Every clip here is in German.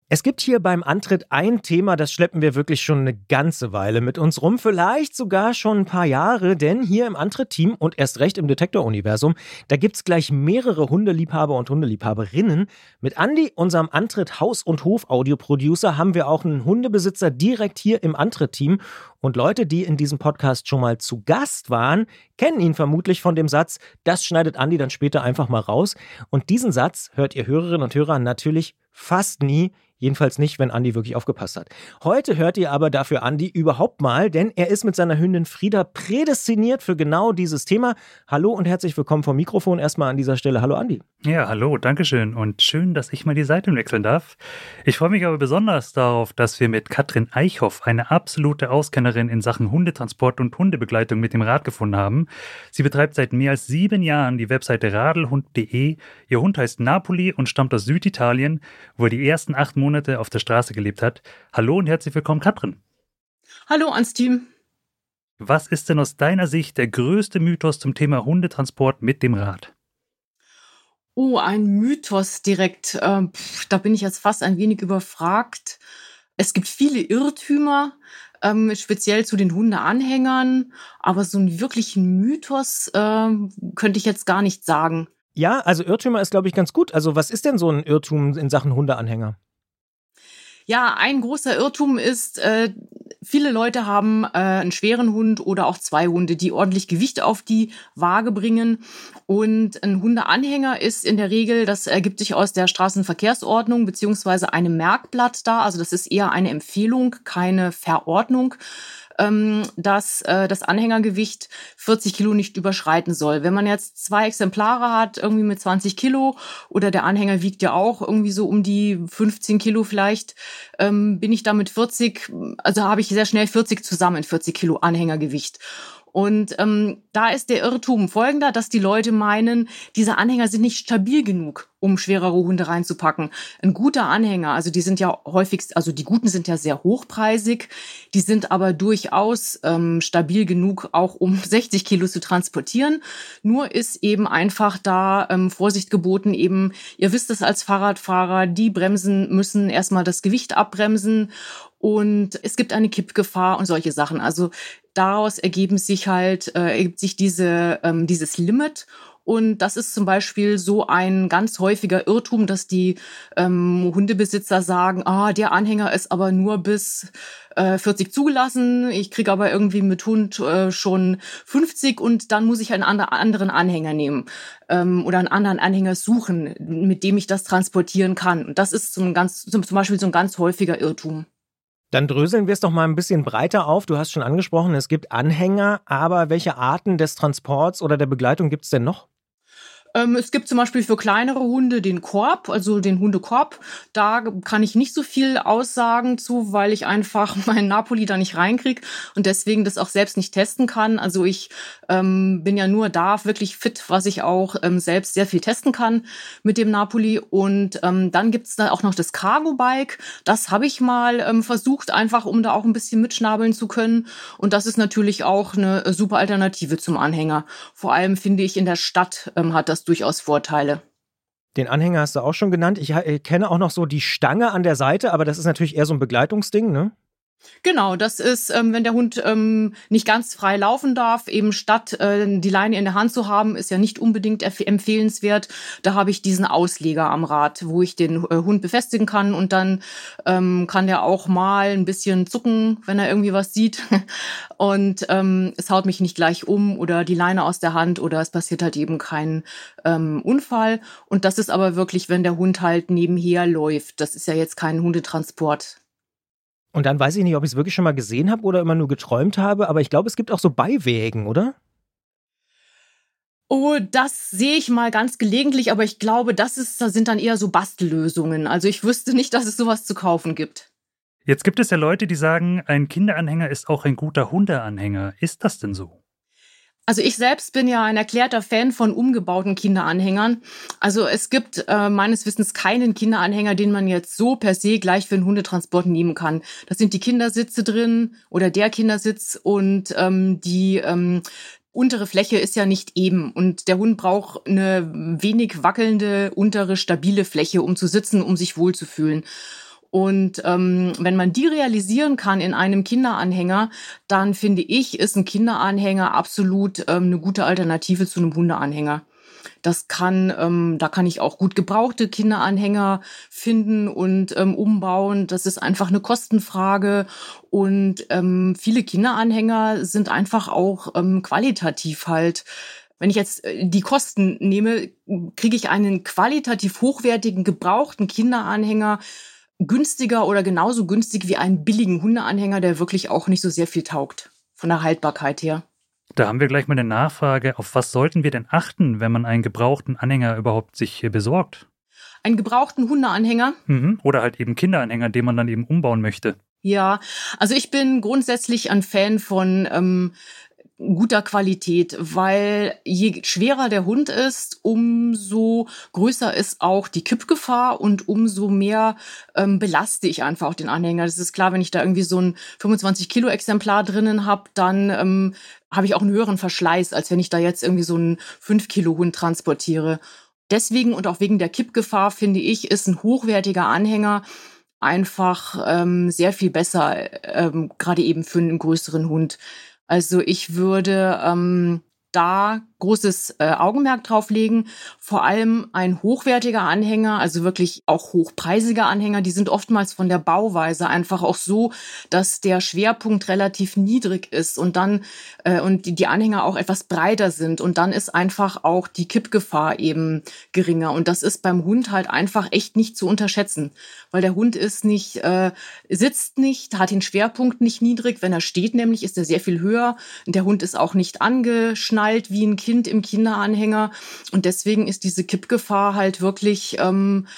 Es gibt hier beim Antritt ein Thema, das schleppen wir wirklich schon eine ganze Weile mit uns rum, vielleicht sogar schon ein paar Jahre, denn hier im Antritt-Team und erst recht im Detektor-Universum, da gibt's gleich mehrere Hundeliebhaber und Hundeliebhaberinnen. Mit Andi, unserem Antritt-Haus- und Hof-Audio-Producer, haben wir auch einen Hundebesitzer direkt hier im Antritt-Team. Und Leute, die in diesem Podcast schon mal zu Gast waren, kennen ihn vermutlich von dem Satz, das schneidet Andi dann später einfach mal raus. Und diesen Satz hört ihr Hörerinnen und Hörer natürlich fast nie. Jedenfalls nicht, wenn Andi wirklich aufgepasst hat. Heute hört ihr aber dafür Andi überhaupt mal, denn er ist mit seiner Hündin Frieda prädestiniert für genau dieses Thema. Hallo und herzlich willkommen vom Mikrofon erstmal an dieser Stelle. Hallo Andi. Ja, hallo, dankeschön und schön, dass ich mal die Seite wechseln darf. Ich freue mich aber besonders darauf, dass wir mit Katrin Eichhoff, eine absolute Auskennerin in Sachen Hundetransport und Hundebegleitung, mit dem Rad gefunden haben. Sie betreibt seit mehr als 7 Jahren die Webseite radelhund.de. Ihr Hund heißt Napoli und stammt aus Süditalien, wo er die ersten 8 Monate auf der Straße gelebt hat. Hallo und herzlich willkommen, Katrin. Hallo ans Team. Was ist denn aus deiner Sicht der größte Mythos zum Thema Hundetransport mit dem Rad? Oh, ein Mythos direkt. Da bin ich jetzt fast ein wenig überfragt. Es gibt viele Irrtümer, speziell zu den Hundeanhängern. Aber so einen wirklichen Mythos könnte ich jetzt gar nicht sagen. Ja, also Irrtümer ist, glaube ich, ganz gut. Also was ist denn so ein Irrtum in Sachen Hundeanhänger? Ja, ein großer Irrtum ist, viele Leute haben einen schweren Hund oder auch 2 Hunde, die ordentlich Gewicht auf die Waage bringen. Und ein Hundeanhänger ist in der Regel, das ergibt sich aus der Straßenverkehrsordnung beziehungsweise einem Merkblatt da. Also das ist eher eine Empfehlung, keine Verordnung, dass das Anhängergewicht 40 Kilo nicht überschreiten soll. Wenn man jetzt 2 Exemplare hat, irgendwie mit 20 Kilo oder der Anhänger wiegt ja auch irgendwie so um die 15 Kilo vielleicht, bin ich da mit 40, also habe ich sehr schnell 40 zusammen, 40 Kilo Anhängergewicht. Und da ist der Irrtum folgender, dass die Leute meinen, diese Anhänger sind nicht stabil genug, um schwerere Hunde reinzupacken. Ein guter Anhänger, also die sind ja häufig, also die guten sind ja sehr hochpreisig, die sind aber durchaus stabil genug, auch um 60 Kilo zu transportieren. Nur ist eben einfach da Vorsicht geboten, eben, ihr wisst es als Fahrradfahrer, die Bremsen müssen erstmal das Gewicht abbremsen und es gibt eine Kippgefahr und solche Sachen. Also daraus ergibt sich dieses Limit. Und das ist zum Beispiel so ein ganz häufiger Irrtum, dass die Hundebesitzer sagen, der Anhänger ist aber nur bis 40 zugelassen, ich kriege aber irgendwie mit Hund schon 50 und dann muss ich einen anderen Anhänger nehmen oder einen anderen Anhänger suchen, mit dem ich das transportieren kann. Und das ist zum Beispiel so ein ganz häufiger Irrtum. Dann dröseln wir es doch mal ein bisschen breiter auf. Du hast schon angesprochen, es gibt Anhänger, aber welche Arten des Transports oder der Begleitung gibt es denn noch? Es gibt zum Beispiel für kleinere Hunde den Korb, also den Hundekorb. Da kann ich nicht so viel aussagen zu, weil ich einfach meinen Napoli da nicht reinkriege und deswegen das auch selbst nicht testen kann. Also ich bin ja nur da wirklich fit, was ich auch selbst sehr viel testen kann mit dem Napoli. Und dann gibt's da auch noch das Cargo-Bike. Das habe ich mal versucht, einfach um da auch ein bisschen mitschnabeln zu können. Und das ist natürlich auch eine super Alternative zum Anhänger. Vor allem finde ich, in der Stadt hat das durchaus Vorteile. Den Anhänger hast du auch schon genannt. Ich kenne auch noch so die Stange an der Seite, aber das ist natürlich eher so ein Begleitungsding, ne? Genau, das ist, wenn der Hund nicht ganz frei laufen darf, eben statt die Leine in der Hand zu haben, ist ja nicht unbedingt empfehlenswert. Da habe ich diesen Ausleger am Rad, wo ich den Hund befestigen kann und dann kann der auch mal ein bisschen zucken, wenn er irgendwie was sieht und es haut mich nicht gleich um oder die Leine aus der Hand oder es passiert halt eben kein Unfall. Und das ist aber wirklich, wenn der Hund halt nebenher läuft. Das ist ja jetzt kein Hundetransport. Und dann weiß ich nicht, ob ich es wirklich schon mal gesehen habe oder immer nur geträumt habe, aber ich glaube, es gibt auch so Beiwägen, oder? Oh, das sehe ich mal ganz gelegentlich, aber ich glaube, das sind dann eher so Bastellösungen. Also ich wüsste nicht, dass es sowas zu kaufen gibt. Jetzt gibt es ja Leute, die sagen, ein Kinderanhänger ist auch ein guter Hundeanhänger. Ist das denn so? Also ich selbst bin ja ein erklärter Fan von umgebauten Kinderanhängern. Also es gibt meines Wissens keinen Kinderanhänger, den man jetzt so per se gleich für einen Hundetransport nehmen kann. Da sind die Kindersitze drin oder der Kindersitz und die untere Fläche ist ja nicht eben und der Hund braucht eine wenig wackelnde, untere, stabile Fläche, um zu sitzen, um sich wohlzufühlen. Und wenn man die realisieren kann in einem Kinderanhänger, dann finde ich, ist ein Kinderanhänger absolut eine gute Alternative zu einem Hundeanhänger. Da kann ich auch gut gebrauchte Kinderanhänger finden und umbauen. Das ist einfach eine Kostenfrage. Und viele Kinderanhänger sind einfach auch qualitativ halt. Wenn ich jetzt die Kosten nehme, kriege ich einen qualitativ hochwertigen, gebrauchten Kinderanhänger günstiger oder genauso günstig wie einen billigen Hundeanhänger, der wirklich auch nicht so sehr viel taugt, von der Haltbarkeit her. Da haben wir gleich mal eine Nachfrage. Auf was sollten wir denn achten, wenn man einen gebrauchten Anhänger überhaupt sich besorgt? Einen gebrauchten Hundeanhänger? Oder halt eben Kinderanhänger, den man dann eben umbauen möchte. Ja, also ich bin grundsätzlich ein Fan von guter Qualität, weil je schwerer der Hund ist, umso größer ist auch die Kippgefahr und umso mehr belaste ich einfach auch den Anhänger. Das ist klar, wenn ich da irgendwie so ein 25-Kilo-Exemplar drinnen habe, dann habe ich auch einen höheren Verschleiß, als wenn ich da jetzt irgendwie so einen 5-Kilo-Hund transportiere. Deswegen und auch wegen der Kippgefahr, finde ich, ist ein hochwertiger Anhänger einfach sehr viel besser, gerade eben für einen größeren Hund. Also ich würde da großes Augenmerk drauf legen. Vor allem ein hochwertiger Anhänger, also wirklich auch hochpreisige Anhänger, die sind oftmals von der Bauweise einfach auch so, dass der Schwerpunkt relativ niedrig ist und dann und die Anhänger auch etwas breiter sind und dann ist einfach auch die Kippgefahr eben geringer und das ist beim Hund halt einfach echt nicht zu unterschätzen, weil der Hund ist nicht sitzt nicht, hat den Schwerpunkt nicht niedrig, wenn er steht nämlich, ist er sehr viel höher. Der Hund ist auch nicht angeschnallt wie ein Kind im Kinderanhänger und deswegen ist diese Kippgefahr halt wirklich so ein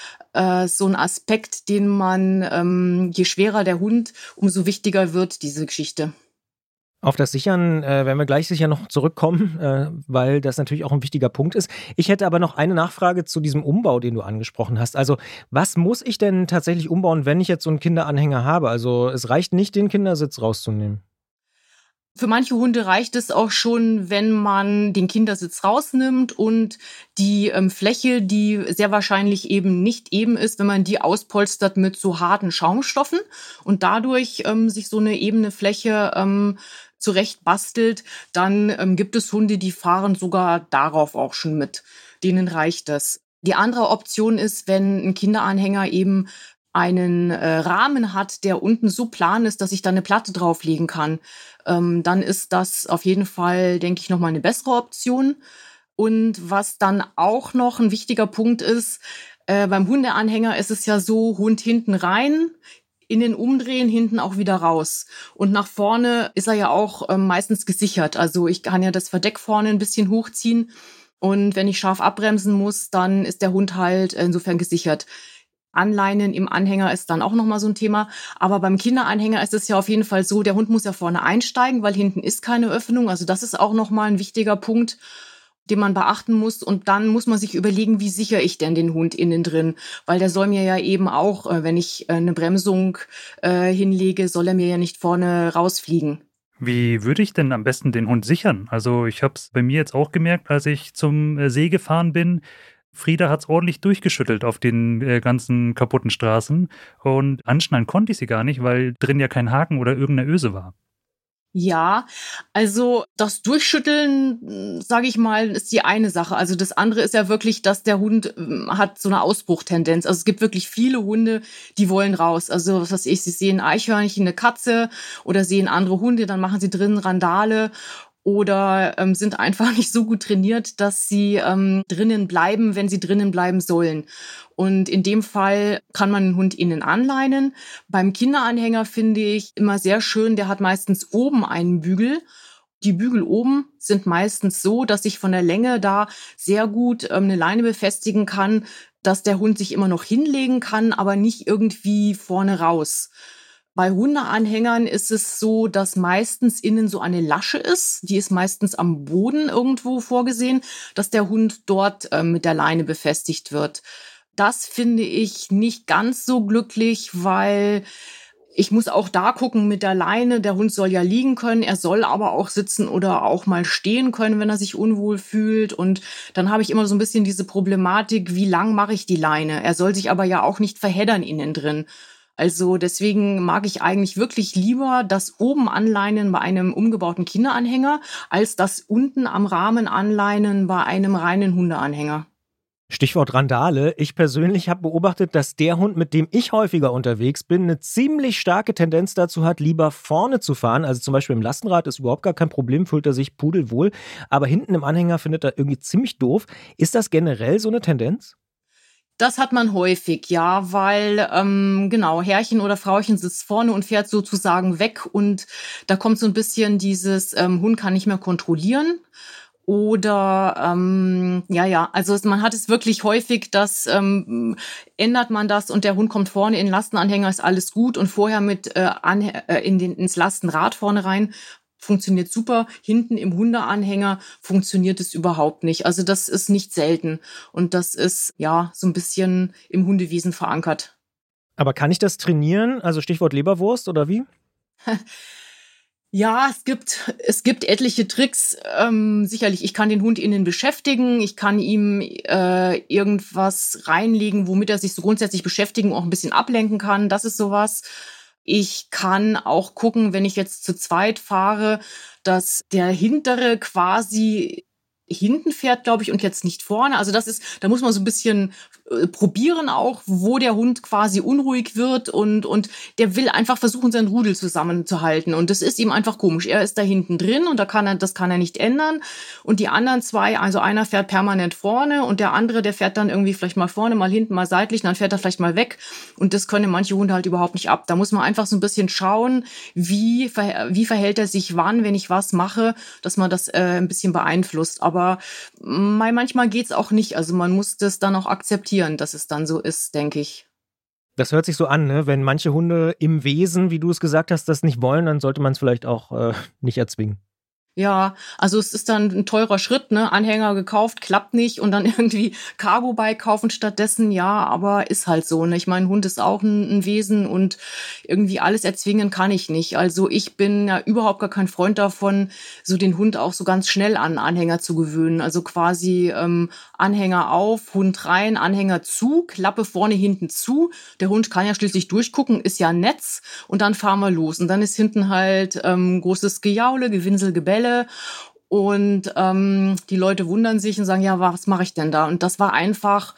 Aspekt, den man, je schwerer der Hund, umso wichtiger wird diese Geschichte. Auf das Sichern werden wir gleich sicher noch zurückkommen, weil das natürlich auch ein wichtiger Punkt ist. Ich hätte aber noch eine Nachfrage zu diesem Umbau, den du angesprochen hast. Also was muss ich denn tatsächlich umbauen, wenn ich jetzt so einen Kinderanhänger habe? Also es reicht nicht, den Kindersitz rauszunehmen. Für manche Hunde reicht es auch schon, wenn man den Kindersitz rausnimmt und die Fläche, die sehr wahrscheinlich eben nicht eben ist, wenn man die auspolstert mit so harten Schaumstoffen und dadurch sich so eine ebene Fläche zurecht bastelt, dann gibt es Hunde, die fahren sogar darauf auch schon mit. Denen reicht das. Die andere Option ist, wenn ein Kinderanhänger eben einen Rahmen hat, der unten so plan ist, dass ich da eine Platte drauflegen kann, dann ist das auf jeden Fall, denke ich, nochmal eine bessere Option. Und was dann auch noch ein wichtiger Punkt ist, beim Hundeanhänger ist es ja so, Hund hinten rein, innen umdrehen, hinten auch wieder raus. Und nach vorne ist er ja auch meistens gesichert. Also ich kann ja das Verdeck vorne ein bisschen hochziehen. Und wenn ich scharf abbremsen muss, dann ist der Hund halt insofern gesichert. Anleinen im Anhänger ist dann auch nochmal so ein Thema. Aber beim Kinderanhänger ist es ja auf jeden Fall so, der Hund muss ja vorne einsteigen, weil hinten ist keine Öffnung. Also das ist auch nochmal ein wichtiger Punkt, den man beachten muss. Und dann muss man sich überlegen, wie sichere ich denn den Hund innen drin? Weil der soll mir ja eben auch, wenn ich eine Bremsung hinlege, soll er mir ja nicht vorne rausfliegen. Wie würde ich denn am besten den Hund sichern? Also ich habe es bei mir jetzt auch gemerkt, als ich zum See gefahren bin. Frieda hat es ordentlich durchgeschüttelt auf den ganzen kaputten Straßen und anschnallen konnte ich sie gar nicht, weil drin ja kein Haken oder irgendeine Öse war. Ja, also das Durchschütteln, sage ich mal, ist die eine Sache. Also das andere ist ja wirklich, dass der Hund hat so eine Ausbruchtendenz. Also es gibt wirklich viele Hunde, die wollen raus. Also was weiß ich, sie sehen Eichhörnchen, eine Katze oder sehen andere Hunde, dann machen sie drinnen Randale. Oder sind einfach nicht so gut trainiert, dass sie drinnen bleiben, wenn sie drinnen bleiben sollen. Und in dem Fall kann man den Hund innen anleinen. Beim Kinderanhänger finde ich immer sehr schön, der hat meistens oben einen Bügel. Die Bügel oben sind meistens so, dass ich von der Länge da sehr gut eine Leine befestigen kann, dass der Hund sich immer noch hinlegen kann, aber nicht irgendwie vorne raus. Bei Hundeanhängern ist es so, dass meistens innen so eine Lasche ist. Die ist meistens am Boden irgendwo vorgesehen, dass der Hund dort mit der Leine befestigt wird. Das finde ich nicht ganz so glücklich, weil ich muss auch da gucken mit der Leine. Der Hund soll ja liegen können, er soll aber auch sitzen oder auch mal stehen können, wenn er sich unwohl fühlt. Und dann habe ich immer so ein bisschen diese Problematik, wie lang mache ich die Leine? Er soll sich aber ja auch nicht verheddern innen drin. Also deswegen mag ich eigentlich wirklich lieber das oben anleinen bei einem umgebauten Kinderanhänger, als das unten am Rahmen anleinen bei einem reinen Hundeanhänger. Stichwort Randale. Ich persönlich habe beobachtet, dass der Hund, mit dem ich häufiger unterwegs bin, eine ziemlich starke Tendenz dazu hat, lieber vorne zu fahren. Also zum Beispiel im Lastenrad ist überhaupt gar kein Problem, fühlt er sich pudelwohl. Aber hinten im Anhänger findet er irgendwie ziemlich doof. Ist das generell so eine Tendenz? Das hat man häufig, ja, weil genau, Herrchen oder Frauchen sitzt vorne und fährt sozusagen weg und da kommt so ein bisschen dieses Hund kann nicht mehr kontrollieren. Oder also man hat es wirklich häufig, dass ändert man das und der Hund kommt vorne in den Lastenanhänger, ist alles gut und vorher mit ins Lastenrad vorne rein. Funktioniert super. Hinten im Hundeanhänger funktioniert es überhaupt nicht. Also das ist nicht selten. Und das ist ja so ein bisschen im Hundewesen verankert. Aber kann ich das trainieren? Also Stichwort Leberwurst oder wie? Ja, es gibt etliche Tricks. Sicherlich, ich kann den Hund innen beschäftigen. Ich kann ihm irgendwas reinlegen, womit er sich so grundsätzlich beschäftigen und auch ein bisschen ablenken kann. Das ist sowas. Ich kann auch gucken, wenn ich jetzt zu zweit fahre, dass der hintere quasi hinten fährt, glaube ich, und jetzt nicht vorne. Also da muss man so ein bisschen probieren auch, wo der Hund quasi unruhig wird und der will einfach versuchen, seinen Rudel zusammenzuhalten. Und das ist ihm einfach komisch. Er ist da hinten drin und das kann er nicht ändern. Und die anderen zwei, also einer fährt permanent vorne und der andere, der fährt dann irgendwie vielleicht mal vorne, mal hinten, mal seitlich, dann fährt er vielleicht mal weg. Und das können manche Hunde halt überhaupt nicht ab. Da muss man einfach so ein bisschen schauen, wie verhält er sich wann, wenn ich was mache, dass man das ein bisschen beeinflusst. Aber manchmal geht's auch nicht. Also man muss das dann auch akzeptieren, dass es dann so ist, denke ich. Das hört sich so an, ne? Wenn manche Hunde im Wesen, wie du es gesagt hast, das nicht wollen, dann sollte man es vielleicht auch nicht erzwingen. Ja, also es ist dann ein teurer Schritt, ne? Anhänger gekauft, klappt nicht und dann irgendwie Cargo-Bike kaufen stattdessen, ja, aber ist halt so, ne? Ich meine, Hund ist auch ein Wesen und irgendwie alles erzwingen kann ich nicht. Also ich bin ja überhaupt gar kein Freund davon, so den Hund auch so ganz schnell an Anhänger zu gewöhnen. Also quasi Anhänger auf, Hund rein, Anhänger zu, Klappe vorne, hinten zu. Der Hund kann ja schließlich durchgucken, ist ja ein Netz und dann fahren wir los. Und dann ist hinten halt großes Gejaule, Gewinsel, Gebälle. Und die Leute wundern sich und sagen, ja, was mache ich denn da? Und das war einfach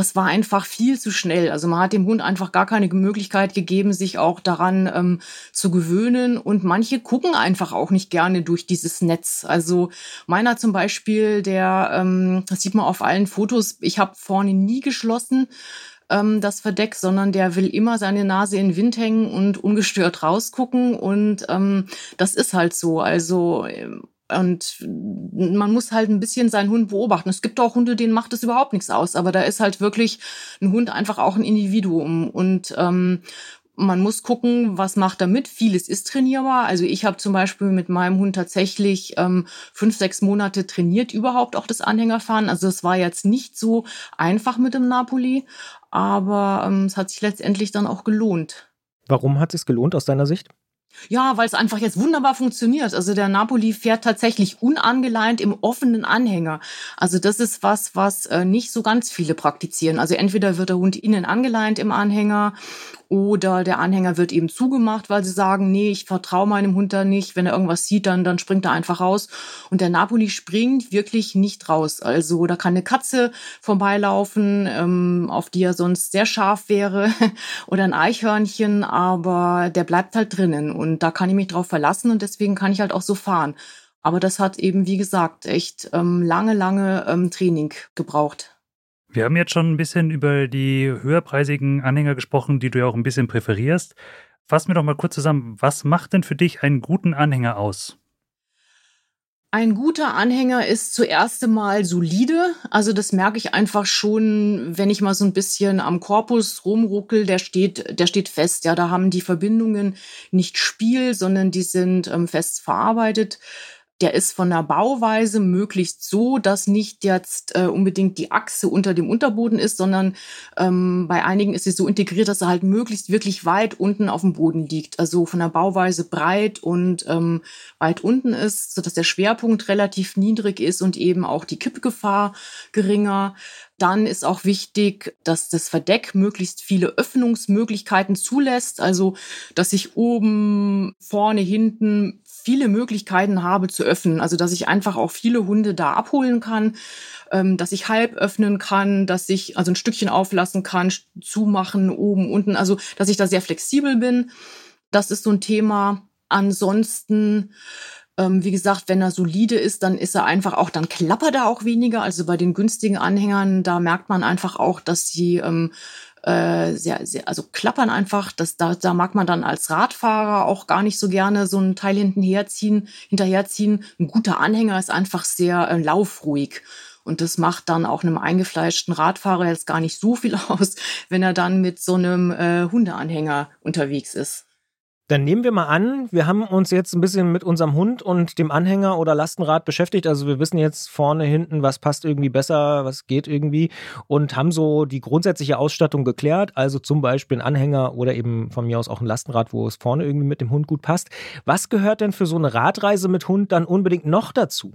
viel zu schnell. Also man hat dem Hund einfach gar keine Möglichkeit gegeben, sich auch daran zu gewöhnen. Und manche gucken einfach auch nicht gerne durch dieses Netz. Also meiner zum Beispiel, das sieht man auf allen Fotos, ich habe vorne nie geschlossen, das Verdeck, sondern der will immer seine Nase in den Wind hängen und ungestört rausgucken und das ist halt so, also und man muss halt ein bisschen seinen Hund beobachten. Es gibt auch Hunde, denen macht das überhaupt nichts aus, aber da ist halt wirklich ein Hund einfach auch ein Individuum und man muss gucken, was macht er mit. Vieles ist trainierbar. Also ich habe zum Beispiel mit meinem Hund tatsächlich 5-6 Monate trainiert, überhaupt auch das Anhängerfahren. Also es war jetzt nicht so einfach mit dem Napoli, aber es hat sich letztendlich dann auch gelohnt. Warum hat es sich gelohnt aus deiner Sicht? Ja, weil es einfach jetzt wunderbar funktioniert. Also der Napoli fährt tatsächlich unangeleint im offenen Anhänger. Also das ist was nicht so ganz viele praktizieren. Also entweder wird der Hund innen angeleint im Anhänger oder der Anhänger wird eben zugemacht, weil sie sagen, nee, ich vertraue meinem Hund da nicht. Wenn er irgendwas sieht, dann springt er einfach raus. Und der Napoli springt wirklich nicht raus. Also da kann eine Katze vorbeilaufen, auf die er sonst sehr scharf wäre, oder ein Eichhörnchen, aber der bleibt halt drinnen. Und da kann ich mich drauf verlassen und deswegen kann ich halt auch so fahren. Aber das hat eben, wie gesagt, echt lange Training gebraucht. Wir haben jetzt schon ein bisschen über die höherpreisigen Anhänger gesprochen, die du ja auch ein bisschen präferierst. Fass mir doch mal kurz zusammen, was macht denn für dich einen guten Anhänger aus? Ein guter Anhänger ist zuerst einmal solide. Also das merke ich einfach schon, wenn ich mal so ein bisschen am Korpus rumruckel, der steht fest. Ja, da haben die Verbindungen nicht Spiel, sondern die sind fest verarbeitet. Der ist von der Bauweise möglichst so, dass nicht jetzt unbedingt die Achse unter dem Unterboden ist, sondern bei einigen ist sie so integriert, dass er halt möglichst wirklich weit unten auf dem Boden liegt. Also von der Bauweise breit und weit unten ist, sodass der Schwerpunkt relativ niedrig ist und eben auch die Kippgefahr geringer. Dann ist auch wichtig, dass das Verdeck möglichst viele Öffnungsmöglichkeiten zulässt, also dass ich oben, vorne, hinten viele Möglichkeiten habe zu öffnen, also dass ich einfach auch viele Hunde da abholen kann, dass ich halb öffnen kann, dass ich also ein Stückchen auflassen kann, zumachen, oben, unten, also dass ich da sehr flexibel bin. Das ist so ein Thema. Ansonsten, wie gesagt, wenn er solide ist, dann ist er einfach auch, dann klappert er auch weniger. Also bei den günstigen Anhängern, da merkt man einfach auch, dass sie also klappern einfach. Da mag man dann als Radfahrer auch gar nicht so gerne so ein Teil hinterherziehen. Ein guter Anhänger ist einfach sehr laufruhig. Und das macht dann auch einem eingefleischten Radfahrer jetzt gar nicht so viel aus, wenn er dann mit so einem Hundeanhänger unterwegs ist. Dann nehmen wir mal an, wir haben uns jetzt ein bisschen mit unserem Hund und dem Anhänger oder Lastenrad beschäftigt. Also wir wissen jetzt vorne, hinten, was passt irgendwie besser, was geht irgendwie und haben so die grundsätzliche Ausstattung geklärt. Also zum Beispiel ein Anhänger oder eben von mir aus auch ein Lastenrad, wo es vorne irgendwie mit dem Hund gut passt. Was gehört denn für so eine Radreise mit Hund dann unbedingt noch dazu?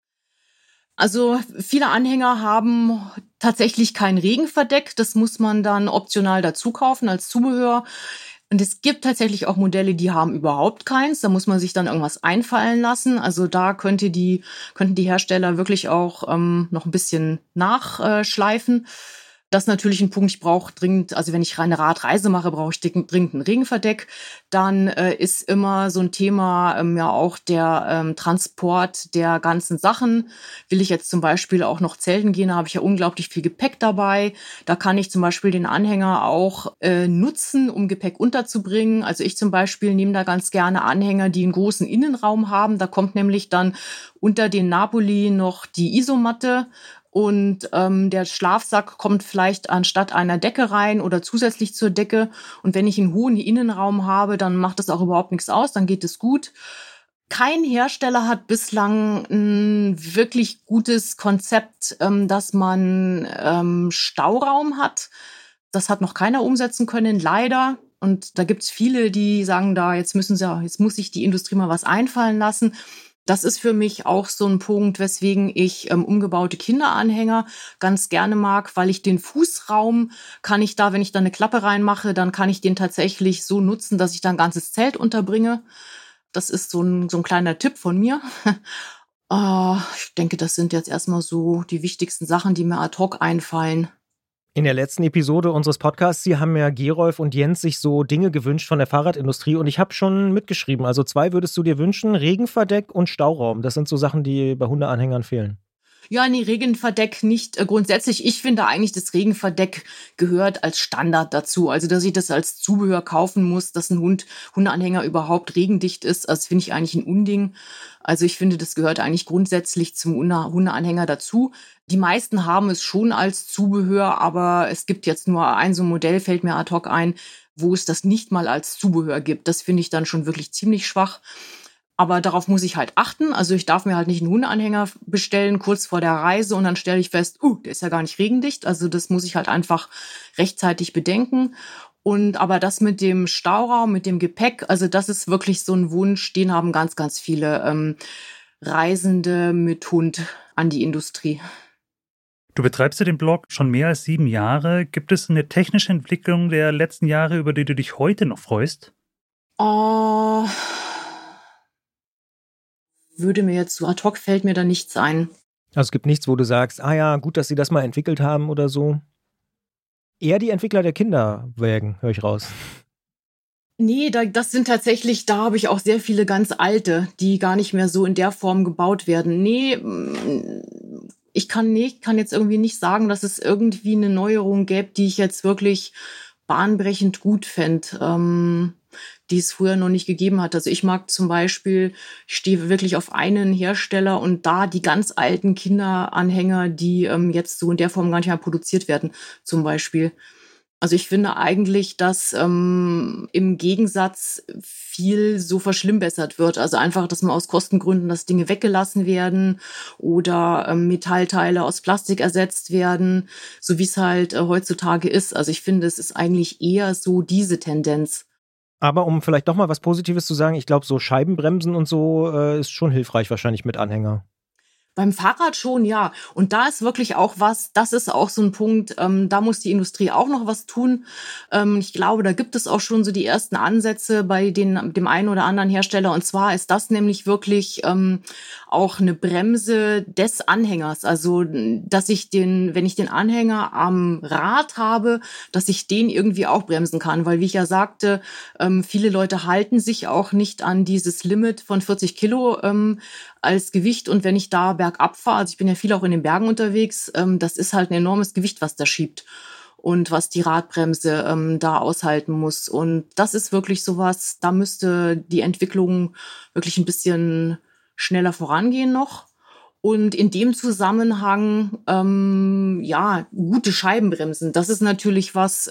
Also viele Anhänger haben tatsächlich kein Regenverdeck. Das muss man dann optional dazu kaufen als Zubehör. Und es gibt tatsächlich auch Modelle, die haben überhaupt keins. Da muss man sich dann irgendwas einfallen lassen. Also da könnten die Hersteller wirklich auch noch ein bisschen nachschleifen. Das ist natürlich ein Punkt, ich brauche dringend, also wenn ich eine Radreise mache, brauche ich dringend ein Regenverdeck. Dann ist immer so ein Thema ja auch der Transport der ganzen Sachen. Will ich jetzt zum Beispiel auch noch zelten gehen, da habe ich ja unglaublich viel Gepäck dabei. Da kann ich zum Beispiel den Anhänger auch nutzen, um Gepäck unterzubringen. Also ich zum Beispiel nehme da ganz gerne Anhänger, die einen großen Innenraum haben. Da kommt nämlich dann unter den Napoli noch die Isomatte. Und der Schlafsack kommt vielleicht anstatt einer Decke rein oder zusätzlich zur Decke. Und wenn ich einen hohen Innenraum habe, dann macht das auch überhaupt nichts aus, dann geht es gut. Kein Hersteller hat bislang ein wirklich gutes Konzept, dass man Stauraum hat. Das hat noch keiner umsetzen können, leider. Und da gibt's viele, die sagen, jetzt muss sich die Industrie mal was einfallen lassen. Das ist für mich auch so ein Punkt, weswegen ich umgebaute Kinderanhänger ganz gerne mag, weil ich den Fußraum kann ich da, wenn ich da eine Klappe reinmache, dann kann ich den tatsächlich so nutzen, dass ich da ein ganzes Zelt unterbringe. Das ist so ein kleiner Tipp von mir. Ich denke, das sind jetzt erstmal so die wichtigsten Sachen, die mir ad hoc einfallen. In der letzten Episode unseres Podcasts, Sie haben ja Gerolf und Jens sich so Dinge gewünscht von der Fahrradindustrie und ich habe schon mitgeschrieben, also 2 würdest du dir wünschen, Regenverdeck und Stauraum. Das sind so Sachen, die bei Hundeanhängern fehlen. Ja, nee, Regenverdeck nicht grundsätzlich. Ich finde eigentlich, das Regenverdeck gehört als Standard dazu. Also, dass ich das als Zubehör kaufen muss, dass ein Hundeanhänger überhaupt regendicht ist, das finde ich eigentlich ein Unding. Also, ich finde, das gehört eigentlich grundsätzlich zum Hundeanhänger dazu. Die meisten haben es schon als Zubehör, aber es gibt jetzt nur so ein Modell, fällt mir ad hoc ein, wo es das nicht mal als Zubehör gibt. Das finde ich dann schon wirklich ziemlich schwach. Aber darauf muss ich halt achten. Also ich darf mir halt nicht einen Hundeanhänger bestellen kurz vor der Reise und dann stelle ich fest, der ist ja gar nicht regendicht. Also das muss ich halt einfach rechtzeitig bedenken. Aber das mit dem Stauraum, mit dem Gepäck, also das ist wirklich so ein Wunsch, den haben ganz, ganz viele Reisende mit Hund an die Industrie. Du betreibst ja den Blog schon mehr als 7 Jahre. Gibt es eine technische Entwicklung der letzten Jahre, über die du dich heute noch freust? Würde mir jetzt so ad hoc fällt mir da nichts ein. Also es gibt nichts, wo du sagst, ja, gut, dass sie das mal entwickelt haben oder so. Eher die Entwickler der Kinderwägen, höre ich raus. Nee, das sind tatsächlich, da habe ich auch sehr viele ganz alte, die gar nicht mehr so in der Form gebaut werden. Nee, ich kann jetzt irgendwie nicht sagen, dass es irgendwie eine Neuerung gäbe, die ich jetzt wirklich bahnbrechend gut fände, die es früher noch nicht gegeben hat. Also ich mag zum Beispiel, ich stehe wirklich auf einen Hersteller und da die ganz alten Kinderanhänger, die jetzt so in der Form gar nicht mehr produziert werden, zum Beispiel. Also ich finde eigentlich, dass im Gegensatz viel so verschlimmbessert wird. Also einfach, dass man aus Kostengründen, dass Dinge weggelassen werden oder Metallteile aus Plastik ersetzt werden, so wie es halt heutzutage ist. Also ich finde, es ist eigentlich eher so diese Tendenz. Aber um vielleicht doch mal was Positives zu sagen, ich glaube, so Scheibenbremsen und so ist schon hilfreich wahrscheinlich mit Anhänger. Beim Fahrrad schon, ja. Und da ist wirklich auch das ist auch so ein Punkt, da muss die Industrie auch noch was tun. Ich glaube, da gibt es auch schon so die ersten Ansätze bei dem einen oder anderen Hersteller. Und zwar ist das nämlich wirklich auch eine Bremse des Anhängers. Also, dass wenn ich den Anhänger am Rad habe, dass ich den irgendwie auch bremsen kann. Weil, wie ich ja sagte, viele Leute halten sich auch nicht an dieses Limit von 40 Kilo als Gewicht. Und wenn ich da bergab fahre, also ich bin ja viel auch in den Bergen unterwegs, das ist halt ein enormes Gewicht, was da schiebt und was die Radbremse da aushalten muss. Und das ist wirklich sowas, da müsste die Entwicklung wirklich ein bisschen schneller vorangehen noch. Und in dem Zusammenhang, gute Scheibenbremsen. Das ist natürlich was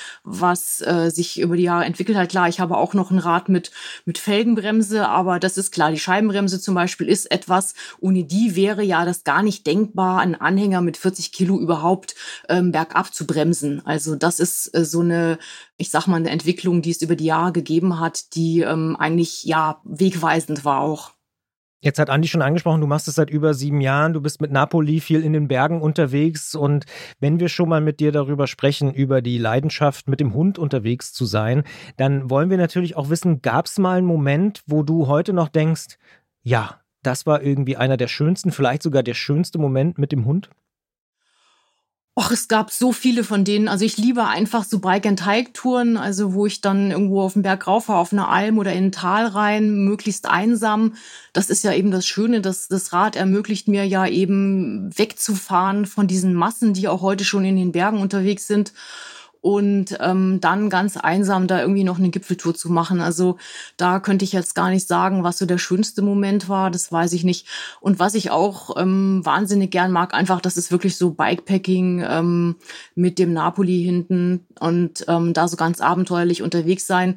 sich über die Jahre entwickelt hat. Klar, ich habe auch noch ein Rad mit Felgenbremse, aber das ist klar. Die Scheibenbremse zum Beispiel ist etwas, ohne die wäre ja das gar nicht denkbar, einen Anhänger mit 40 Kilo überhaupt bergab zu bremsen. Also das ist so eine Entwicklung, die es über die Jahre gegeben hat, die eigentlich wegweisend war auch. Jetzt hat Andi schon angesprochen, du machst es seit über 7 Jahren, du bist mit Napoli viel in den Bergen unterwegs und wenn wir schon mal mit dir darüber sprechen, über die Leidenschaft, mit dem Hund unterwegs zu sein, dann wollen wir natürlich auch wissen, gab es mal einen Moment, wo du heute noch denkst, ja, das war irgendwie einer der schönsten, vielleicht sogar der schönste Moment mit dem Hund? Och, es gab so viele von denen. Also ich liebe einfach so Bike-and-Hike-Touren, also wo ich dann irgendwo auf den Berg rauf fahre, auf eine Alm oder in ein Tal rein, möglichst einsam. Das ist ja eben das Schöne, dass das Rad ermöglicht mir ja eben wegzufahren von diesen Massen, die auch heute schon in den Bergen unterwegs sind. Und dann ganz einsam da irgendwie noch eine Gipfeltour zu machen. Also da könnte ich jetzt gar nicht sagen, was so der schönste Moment war, das weiß ich nicht. Und was ich auch wahnsinnig gern mag, einfach, das ist wirklich so Bikepacking mit dem Napoli hinten und da so ganz abenteuerlich unterwegs sein.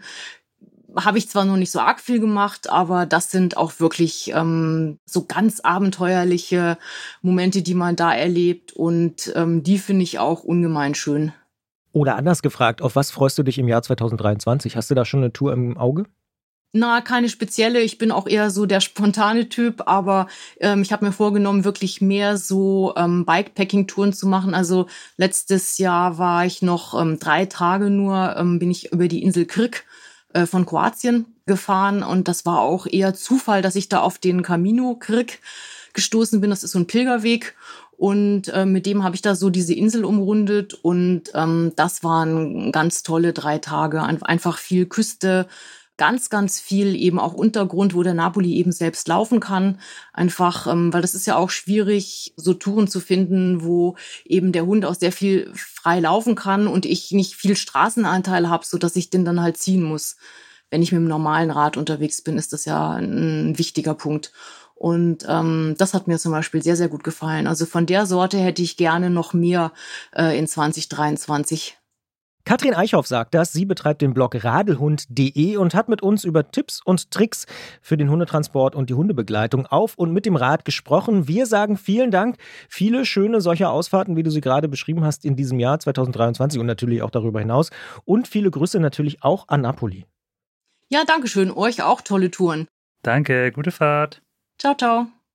Habe ich zwar noch nicht so arg viel gemacht, aber das sind auch wirklich so ganz abenteuerliche Momente, die man da erlebt und die finde ich auch ungemein schön. Oder anders gefragt, auf was freust du dich im Jahr 2023? Hast du da schon eine Tour im Auge? Na, keine spezielle. Ich bin auch eher so der spontane Typ, aber ich habe mir vorgenommen, wirklich mehr so Bikepacking-Touren zu machen. Also letztes Jahr war ich noch 3 Tage nur, bin ich über die Insel Krk von Kroatien gefahren und das war auch eher Zufall, dass ich da auf den Camino Krk gestoßen bin. Das ist so ein Pilgerweg. Und mit dem habe ich da so diese Insel umrundet und das waren ganz tolle 3 Tage. Einfach viel Küste, ganz, ganz viel eben auch Untergrund, wo der Napoli eben selbst laufen kann. Einfach, weil das ist ja auch schwierig, so Touren zu finden, wo eben der Hund auch sehr viel frei laufen kann und ich nicht viel Straßenanteil habe, sodass ich den dann halt ziehen muss. Wenn ich mit dem normalen Rad unterwegs bin, ist das ja ein wichtiger Punkt. Und das hat mir zum Beispiel sehr, sehr gut gefallen. Also von der Sorte hätte ich gerne noch mehr in 2023. Katrin Eichhoff sagt das. Sie betreibt den Blog radelhund.de und hat mit uns über Tipps und Tricks für den Hundetransport und die Hundebegleitung auf und mit dem Rad gesprochen. Wir sagen vielen Dank. Viele schöne solcher Ausfahrten, wie du sie gerade beschrieben hast, in diesem Jahr 2023 und natürlich auch darüber hinaus. Und viele Grüße natürlich auch an Napoli. Ja, danke schön. Euch auch tolle Touren. Danke, gute Fahrt. Ciao, ciao.